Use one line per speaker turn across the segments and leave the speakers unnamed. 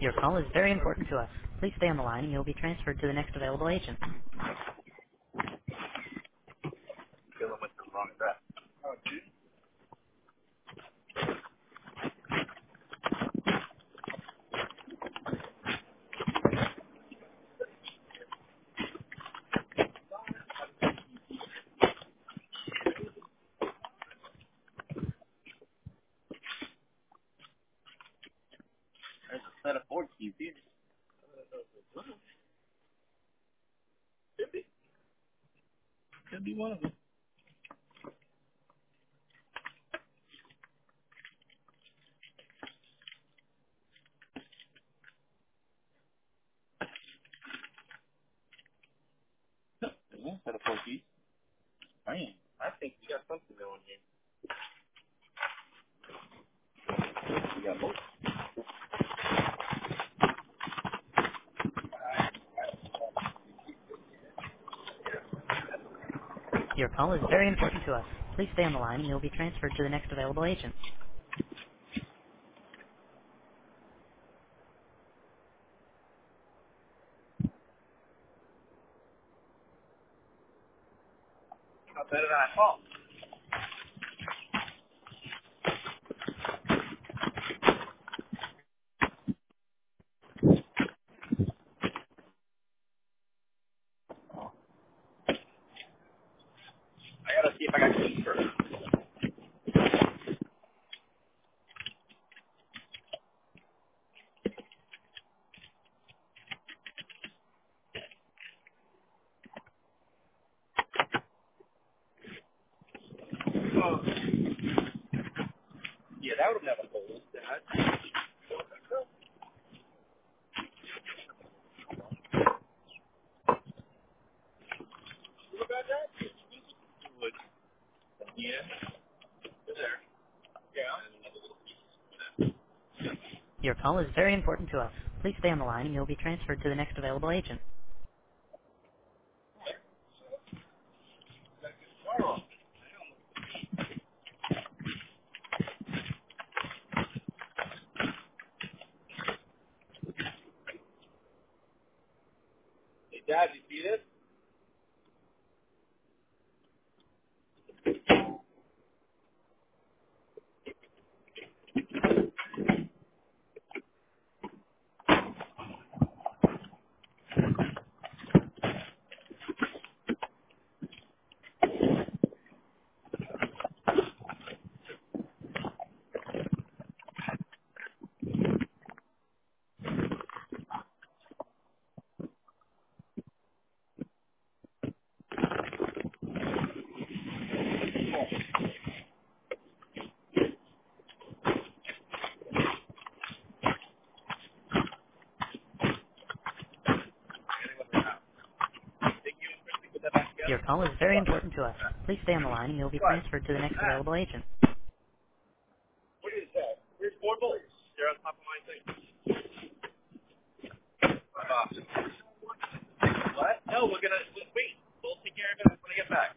Your call is very important to us. Please stay on the line and you'll be transferred to the next available agent.
Dealing with the wrong address. There's a set of Ford keys here. Could be one of them. There's one set of Ford keys. Man, I think we got something going here. We got both.
Your call is very important to us. Please stay on the line and you'll be transferred to the next available agent.
Not better than I thought. I gotta see if I got keys first. Oh. Yeah, that would have never told us that. Look at that. Would. Yeah. They're there. Yeah. And another little piece.
Your call is very important to us. Please stay on the line and you'll be transferred to the next available agent.
Hey, Dad, you see this? Think you and put that back
Your
together?
call is very
What?
important to us. Please stay on the line and you'll be
What?
transferred to the next
Ah,
available agent.
what is that? Here's 4 bullets. They're on top of my thing. What? No, we're gonna wait. We'll take care of it when I get back.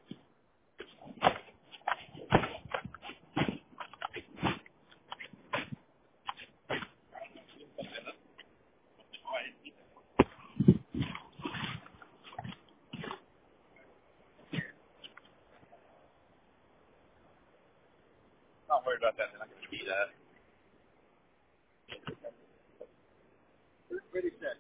Not worried about that. They're not gonna see that. What is that?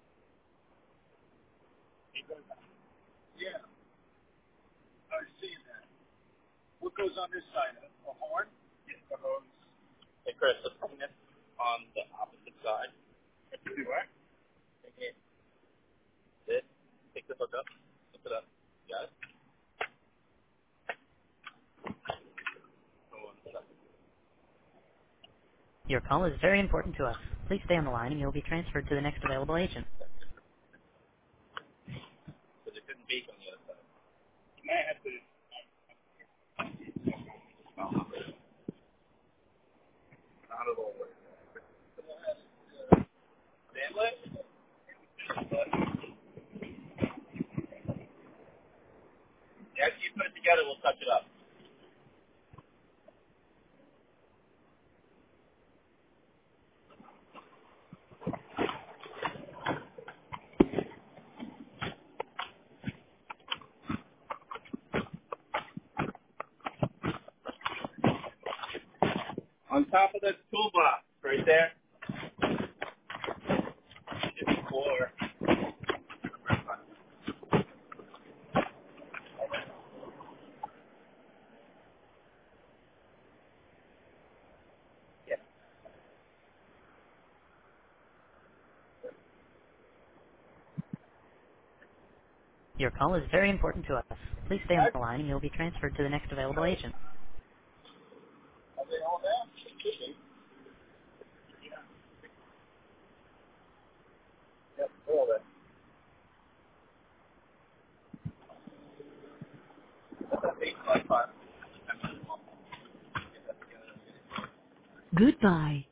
Yeah, I was seeing that. What goes on this side? A horn? Yeah, the hose. Hey, Chris, let's bring this on the opposite side. Do what? Take it. This. Take the hook up. Lift it up. Got it? Hold on a second.
Your call is very important to us. Please stay on the line and you'll be transferred to the next available agent.
Because it couldn't bake on the other side. You might have to. Not at all. Stand lift? After you put it together, we'll touch it up. On top of the toolbox, right there. It's floor. Yeah.
Your call is very important to us. Please stay on the line and you'll be transferred to the next available agent.
Are they all there? Yep, they're all there. That's 855.
Goodbye.